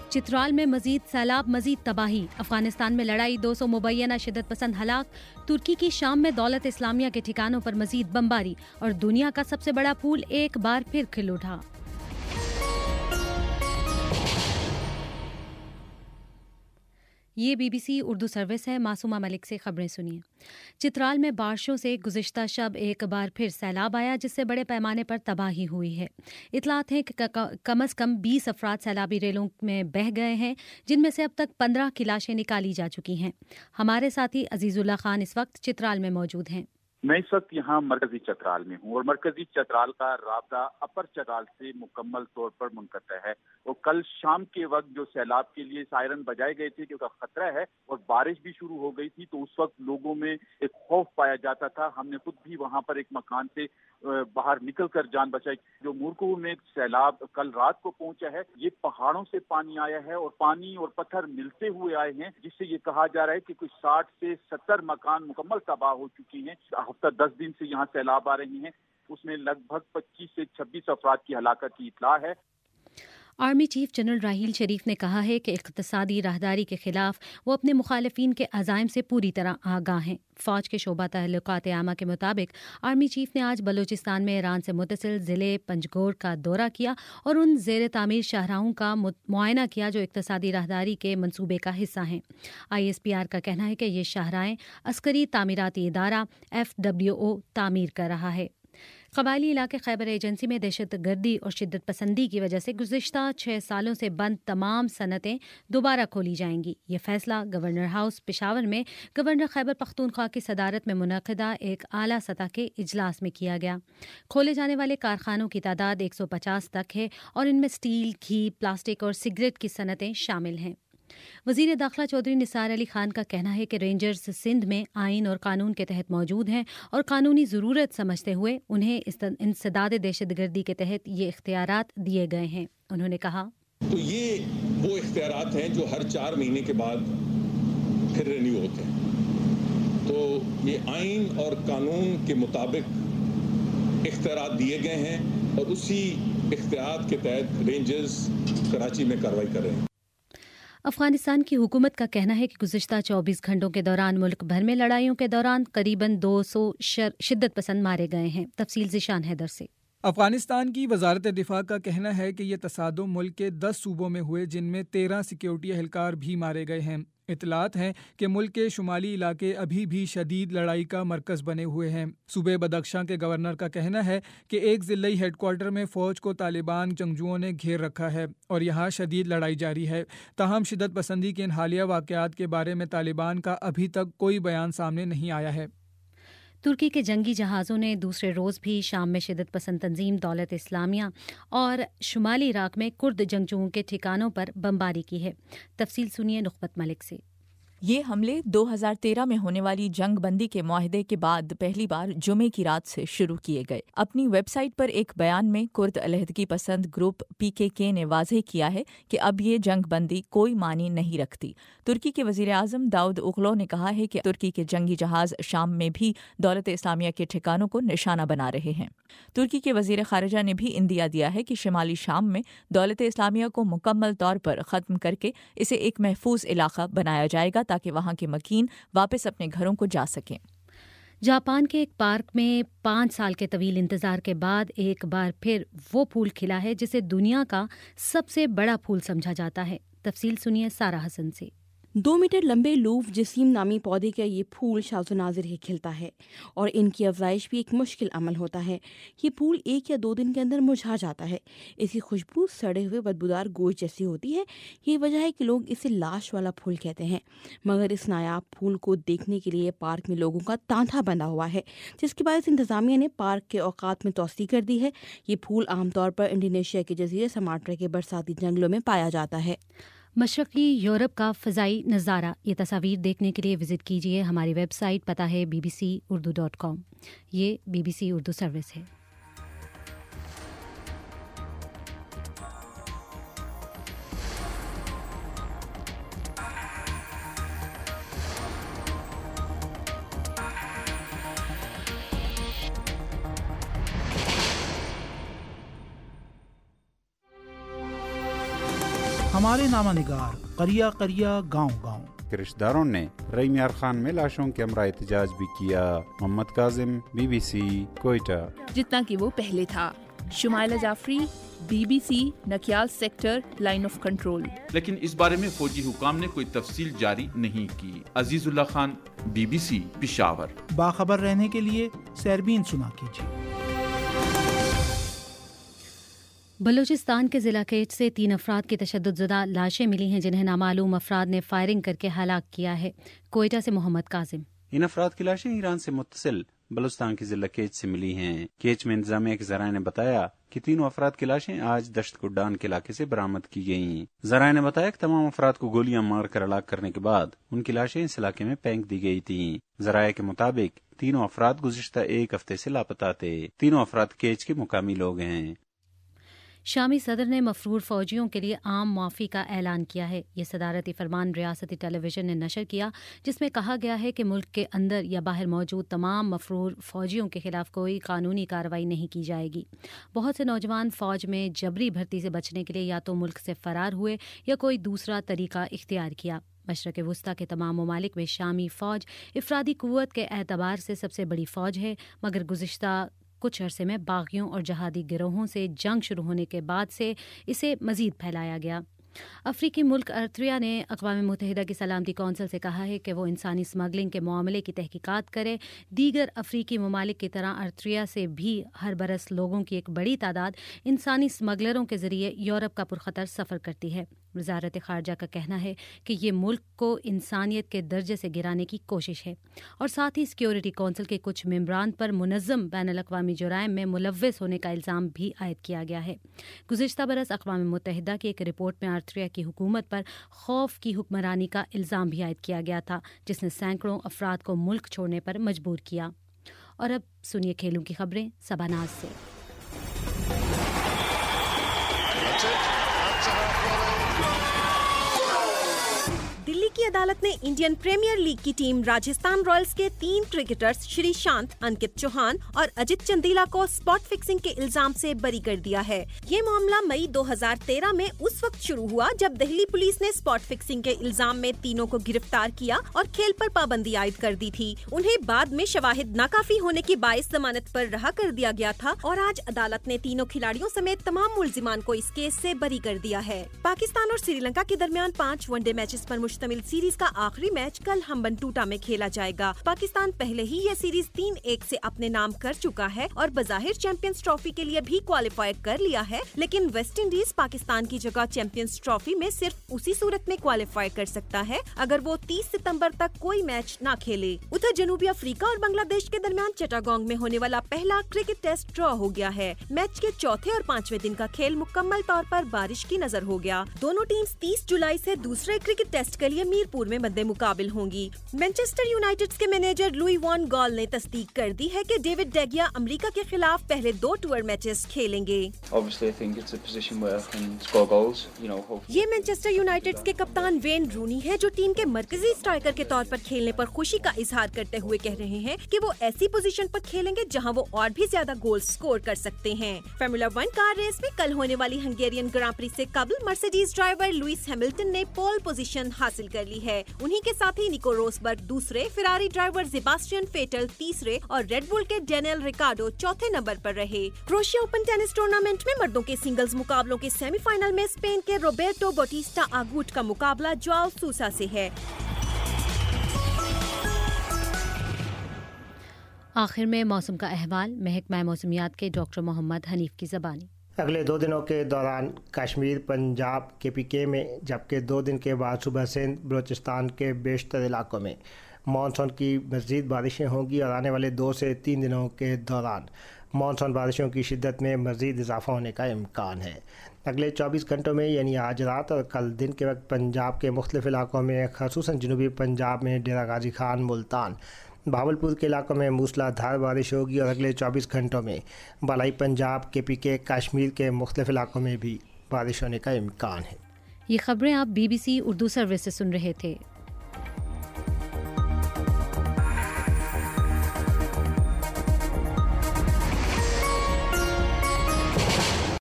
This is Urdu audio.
چترال میں مزید سیلاب، مزید تباہی، افغانستان میں لڑائی، 200 مبینہ شدت پسند ہلاک، ترکی کی شام میں دولت اسلامیہ کے ٹھکانوں پر مزید بمباری، اور دنیا کا سب سے بڑا پھول ایک بار پھر کھل اٹھا۔ یہ B B C Urdu service ہے۔ معصومہ ملک سے خبریں سنیے۔ چترال میں بارشوں سے گزشتہ شب ایک بار پھر سیلاب آیا، جس سے بڑے پیمانے پر تباہی ہوئی ہے۔ اطلاعات ہیں کہ کم از کم 20 افراد سیلابی ریلوں میں بہہ گئے ہیں، جن میں سے اب تک 15 کی لاشیں نکالی جا چکی ہیں۔ ہمارے ساتھی عزیز اللہ خان اس وقت چترال میں موجود ہیں۔ میں اس وقت یہاں مرکزی چترال میں ہوں، اور مرکزی چترال کا رابطہ اپر چترال سے مکمل طور پر منقطع ہے، اور کل شام کے وقت جو سیلاب کے لیے سائرن بجائے گئے تھے کہ خطرہ ہے اور بارش بھی شروع ہو گئی تھی، تو اس وقت لوگوں میں ایک خوف پایا جاتا تھا۔ ہم نے خود بھی وہاں پر ایک مکان سے باہر نکل کر جان بچائی۔ جو مورکو میں سیلاب کل رات کو پہنچا ہے، یہ پہاڑوں سے پانی آیا ہے، اور پانی اور پتھر ملتے ہوئے آئے ہیں، جس سے یہ کہا جا رہا ہے کہ کچھ 60 سے 70 مکان مکمل تباہ ہو چکی ہیں۔ ہفتہ 10 دن سے یہاں سیلاب آ رہی ہیں، اس میں لگ بھگ 25 سے 26 افراد کی ہلاکت کی اطلاع ہے۔ Army chief general Raheel Sharif نے کہا ہے کہ اقتصادی راہداری کے خلاف وہ اپنے مخالفین کے عزائم سے پوری طرح آگاہ ہیں۔ فوج کے شعبہ تعلقات عامہ کے مطابق آرمی چیف نے آج بلوچستان میں ایران سے متصل ضلع پنجگور کا دورہ کیا اور ان زیر تعمیر شاہراہوں کا معائنہ کیا جو اقتصادی راہداری کے منصوبے کا حصہ ہیں۔ ISPR کا کہنا ہے کہ یہ شاہراہیں عسکری تعمیراتی ادارہ FWO تعمیر کر رہا ہے۔ قبائلی علاقے خیبر ایجنسی میں دہشت گردی اور شدت پسندی کی وجہ سے گزشتہ 6 سالوں سے بند تمام صنعتیں دوبارہ کھولی جائیں گی۔ یہ فیصلہ گورنر ہاؤس پشاور میں گورنر خیبر پختونخوا کی صدارت میں منعقدہ ایک اعلیٰ سطح کے اجلاس میں کیا گیا۔ کھولے جانے والے کارخانوں کی تعداد 150 تک ہے، اور ان میں سٹیل، گھی، پلاسٹک اور سگریٹ کی صنعتیں شامل ہیں۔ وزیر داخلہ چودھری نثار علی خان کا کہنا ہے کہ رینجرز سندھ میں آئین اور قانون کے تحت موجود ہیں، اور قانونی ضرورت سمجھتے ہوئے انہیں انسداد دہشت گردی کے تحت یہ اختیارات دیے گئے ہیں۔ انہوں نے کہا تو یہ وہ اختیارات ہیں جو ہر 4 مہینے کے بعد پھر رینیو ہوتے ہیں، تو یہ آئین اور قانون کے مطابق اختیارات دیے گئے ہیں، اور اسی اختیارات کے تحت رینجرز کراچی میں کارروائی کر رہے ہیں۔ افغانستان کی حکومت کا کہنا ہے کہ گزشتہ 24 گھنٹوں کے دوران ملک بھر میں لڑائیوں کے دوران قریباً 200 شدت پسند مارے گئے ہیں۔ تفصیل ذیشان حیدر سے۔ افغانستان کی وزارت دفاع کا کہنا ہے کہ یہ تصادم ملک کے 10 صوبوں میں ہوئے، جن میں 13 سیکیورٹی اہلکار بھی مارے گئے ہیں۔ اطلاعات ہیں کہ ملک کے شمالی علاقے ابھی بھی شدید لڑائی کا مرکز بنے ہوئے ہیں۔ صوبے بدخشاں کے گورنر کا کہنا ہے کہ ایک ضلعی ہیڈ کوارٹر میں فوج کو طالبان جنگجوؤں نے گھیر رکھا ہے، اور یہاں شدید لڑائی جاری ہے۔ تاہم شدت پسندی کے ان حالیہ واقعات کے بارے میں طالبان کا ابھی تک کوئی بیان سامنے نہیں آیا ہے۔ ترکی کے جنگی جہازوں نے دوسرے روز بھی شام میں شدت پسند تنظیم دولت اسلامیہ اور شمالی عراق میں کرد جنگجوؤں کے ٹھکانوں پر بمباری کی ہے۔ تفصیل سنیے نخبت ملک سے۔ یہ حملے 2013 میں ہونے والی جنگ بندی کے معاہدے کے بعد پہلی بار جمعے کی رات سے شروع کیے گئے۔ اپنی ویب سائٹ پر ایک بیان میں کرد علیحدگی پسند گروپ PKK نے واضح کیا ہے کہ اب یہ جنگ بندی کوئی معنی نہیں رکھتی۔ ترکی کے وزیر اعظم داؤد اوغلو نے کہا ہے کہ ترکی کے جنگی جہاز شام میں بھی دولت اسلامیہ کے ٹھکانوں کو نشانہ بنا رہے ہیں۔ ترکی کے وزیر خارجہ نے بھی اندیا دیا ہے کہ شمالی شام میں دولت اسلامیہ کو مکمل طور پر ختم کر کے اسے ایک محفوظ علاقہ بنایا جائے گا تاکہ وہاں کے مکین واپس اپنے گھروں کو جا سکیں۔ جاپان کے ایک پارک میں 5 سال کے طویل انتظار کے بعد ایک بار پھر وہ پھول کھلا ہے جسے دنیا کا سب سے بڑا پھول سمجھا جاتا ہے۔ تفصیل سنیے سارہ حسن سے۔ 2 میٹر لمبے لوف جسیم نامی پودے کا یہ پھول شاذ و نادر ہی کھلتا ہے، اور ان کی افزائش بھی ایک مشکل عمل ہوتا ہے۔ یہ پھول 1 یا 2 دن کے اندر مرجھا جاتا ہے۔ اس کی خوشبو سڑے ہوئے بدبودار گوشت جیسی ہوتی ہے۔ یہ وجہ ہے کہ لوگ اسے لاش والا پھول کہتے ہیں، مگر اس نایاب پھول کو دیکھنے کے لیے پارک میں لوگوں کا تانتا بندھا ہوا ہے، جس کے باعث انتظامیہ نے پارک کے اوقات میں توسیع کر دی ہے۔ یہ پھول عام طور پر انڈونیشیا کے جزیرے سماٹرا کے برساتی جنگلوں میں پایا جاتا ہے۔ مشرقی یورپ کا فضائی نظارہ، یہ تصاویر دیکھنے کے لیے وزٹ کیجیے ہماری ویب سائٹ، پتہ ہے bbc.urdu.com۔ یہ BBC اردو سروس ہے۔ ہمارے نامہ نگار قریہ قریہ گاؤں گاؤں کے رشتہ داروں نے رئی میار خان میں لاشوں کے ہمراہ احتجاج بھی کیا۔ محمد کاظم، BBC، کوئٹہ۔ جتنا کہ وہ پہلے تھا۔ Shumaila Jafri, BBC، Nakyal sector, line of control. لیکن اس بارے میں فوجی حکام نے کوئی تفصیل جاری نہیں کی۔ عزیز اللہ خان، BBC، پشاور۔ باخبر رہنے کے لیے سیربین سنا کیجیے۔ بلوچستان کے ضلع کیچ سے 3 افراد کی تشدد زدہ لاشیں ملی ہیں جنہیں نامعلوم افراد نے فائرنگ کر کے ہلاک کیا ہے۔ کوئٹہ سے محمد کاظم۔ ان افراد کی لاشیں ایران سے متصل بلوچستان کے ضلع کیچ سے ملی ہیں۔ کیچ میں انتظامیہ کے ذرائع نے بتایا کہ تینوں افراد کی لاشیں آج دشت گڈان کے علاقے سے برآمد کی گئیں۔ ذرائع نے بتایا کہ تمام افراد کو گولیاں مار کر ہلاک کرنے کے بعد ان کی لاشیں اس علاقے میں پھینک دی گئی تھیں۔ ذرائع کے مطابق تینوں افراد گزشتہ 1 ہفتے سے لاپتہ تھے۔ تینوں افراد کیچ کے مقامی لوگ ہیں۔ شامی صدر نے مفرور فوجیوں کے لیے عام معافی کا اعلان کیا ہے۔ یہ صدارتی فرمان ریاستی ٹیلی ویژن نے نشر کیا، جس میں کہا گیا ہے کہ ملک کے اندر یا باہر موجود تمام مفرور فوجیوں کے خلاف کوئی قانونی کارروائی نہیں کی جائے گی۔ بہت سے نوجوان فوج میں جبری بھرتی سے بچنے کے لیے یا تو ملک سے فرار ہوئے یا کوئی دوسرا طریقہ اختیار کیا۔ مشرق وسطیٰ کے تمام ممالک میں شامی فوج افرادی قوت کے اعتبار سے سب سے بڑی فوج ہے، مگر گزشتہ کچھ عرصے میں باغیوں اور جہادی گروہوں سے جنگ شروع ہونے کے بعد سے اسے مزید پھیلایا گیا۔ افریقی ملک ارتریا نے اقوام متحدہ کی سلامتی کونسل سے کہا ہے کہ وہ انسانی اسمگلنگ کے معاملے کی تحقیقات کرے۔ دیگر افریقی ممالک کی طرح ارتریا سے بھی ہر برس لوگوں کی ایک بڑی تعداد انسانی اسمگلروں کے ذریعے یورپ کا پرخطر سفر کرتی ہے۔ وزارت خارجہ کا کہنا ہے کہ یہ ملک کو انسانیت کے درجے سے گرانے کی کوشش ہے اور ساتھ ہی سیکیورٹی کونسل کے کچھ ممبران پر منظم بین الاقوامی جرائم میں ملوث ہونے کا الزام بھی عائد کیا گیا ہے۔ گزشتہ برس اقوام متحدہ کی ایک رپورٹ میں ارتریا کی حکومت پر خوف کی حکمرانی کا الزام بھی عائد کیا گیا تھا، جس نے سینکڑوں افراد کو ملک چھوڑنے پر مجبور کیا۔ اور اب سنیے کھیلوں کی خبریں سباناز سے۔ دلی کی عدالت نے انڈین پریمیئر لیگ کی ٹیم راجستھان رائلز کے 3 کرکٹرز شری شانت، انکت چوہان اور اجت چندیلا کو اسپاٹ فکسنگ کے الزام سے بری کر دیا ہے۔ یہ معاملہ مئی 2013 میں اس وقت شروع ہوا جب دہلی پولیس نے اسپاٹ فکسنگ کے الزام میں تینوں کو گرفتار کیا اور کھیل پر پابندی عائد کر دی تھی۔ انہیں بعد میں شواہد ناکافی ہونے کے باعث ضمانت پر رہا کر دیا گیا تھا اور آج عدالت نے تینوں کھلاڑیوں سمیت تمام ملزمان کو اس کیس سے بری کر دیا ہے۔ پاکستان اور سری لنکا کے درمیان 5 ون ڈے میچز پر مشتمل سیریز کا آخری میچ کل ہمبنٹوٹا میں کھیلا جائے گا۔ پاکستان پہلے ہی یہ سیریز 3-1 سے اپنے نام کر چکا ہے اور بظاہر چیمپئنز ٹرافی کے لیے بھی کوالیفائی کر لیا ہے، لیکن ویسٹ انڈیز پاکستان کی جگہ چیمپئنز ٹرافی میں صرف اسی صورت میں کوالیفائی کر سکتا ہے اگر وہ 30 ستمبر تک کوئی میچ نہ کھیلے۔ ادھر جنوبی افریقہ اور بنگلہ دیش کے درمیان چٹاگانگ میں ہونے والا پہلا کرکٹ ٹیسٹ ڈرا ہو گیا ہے۔ میچ کے چوتھے اور 5ویں دن کا کھیل مکمل طور پر بارش کی نظر ہو گیا۔ دونوں ٹیمز 30 جولائی سے دوسرے کرکٹ ٹیسٹ کے لیے میرپور میں مد مقابل ہوں گی۔ مانچسٹر یونائیٹڈ کے مینیجر لوئی وان گال نے تصدیق کر دی ہے کہ ڈیوڈ ڈیگیا امریکہ کے خلاف پہلے 2 ٹور میچز کھیلیں گے۔ یہ مانچسٹر یونائیٹڈ کے کپتان وین رونی ہے جو ٹیم کے مرکزی اسٹرائیکر کے طور پر کھیلنے پر خوشی کا اظہار کرتے ہوئے کہہ رہے ہیں کہ وہ ایسی پوزیشن پر کھیلیں گے جہاں وہ اور بھی زیادہ گول سکور کر سکتے ہیں۔ فارمولا 1 کار ریس میں کل ہونے والی ہنگیرین گراں پری سے قبل مرسیڈیز ڈرائیور لوئس ہیملٹن نے پول پوزیشن حاصل کر لی ہے۔ انہی کے ساتھ ہی نیکو روسبرگ دوسرے، فراری ڈرائیور سیباسٹین فیٹل تیسرے اور ریڈ بول کے ڈینیل ریکارڈو چوتھے نمبر پر رہے۔ کروشیا اوپن ٹینس ٹورنامنٹ میں مردوں کے سنگلز مقابلوں کے سیمی فائنل میں اسپین کے روبرٹو باٹیسٹا آگوٹ کا مقابلہ جواؤ سوسا سے ہے۔ آخر میں موسم کا احوال محکمہ موسمیات کے ڈاکٹر محمد حنیف کی زبانی۔ اگلے 2 دنوں کے دوران کشمیر، پنجاب، KPK میں، جبکہ 2 دن کے بعد صبح سندھ، بلوچستان کے بیشتر علاقوں میں مانسون کی مزید بارشیں ہوں گی اور آنے والے 2 سے 3 دنوں کے دوران مانسون بارشوں کی شدت میں مزید اضافہ ہونے کا امکان ہے۔ اگلے 24 گھنٹوں میں یعنی آج رات اور کل دن کے وقت پنجاب کے مختلف علاقوں میں خصوصاً جنوبی پنجاب میں ڈیرہ غازی خان، ملتان، بھاولپور کے علاقوں میں موسلا دھار بارش ہوگی اور اگلے 24 گھنٹوں میں بالائی پنجاب، KPK، کشمیر کے مختلف علاقوں میں بھی بارش ہونے کا امکان ہے۔ یہ خبریں آپ BBC اردو سروس سے سن رہے تھے۔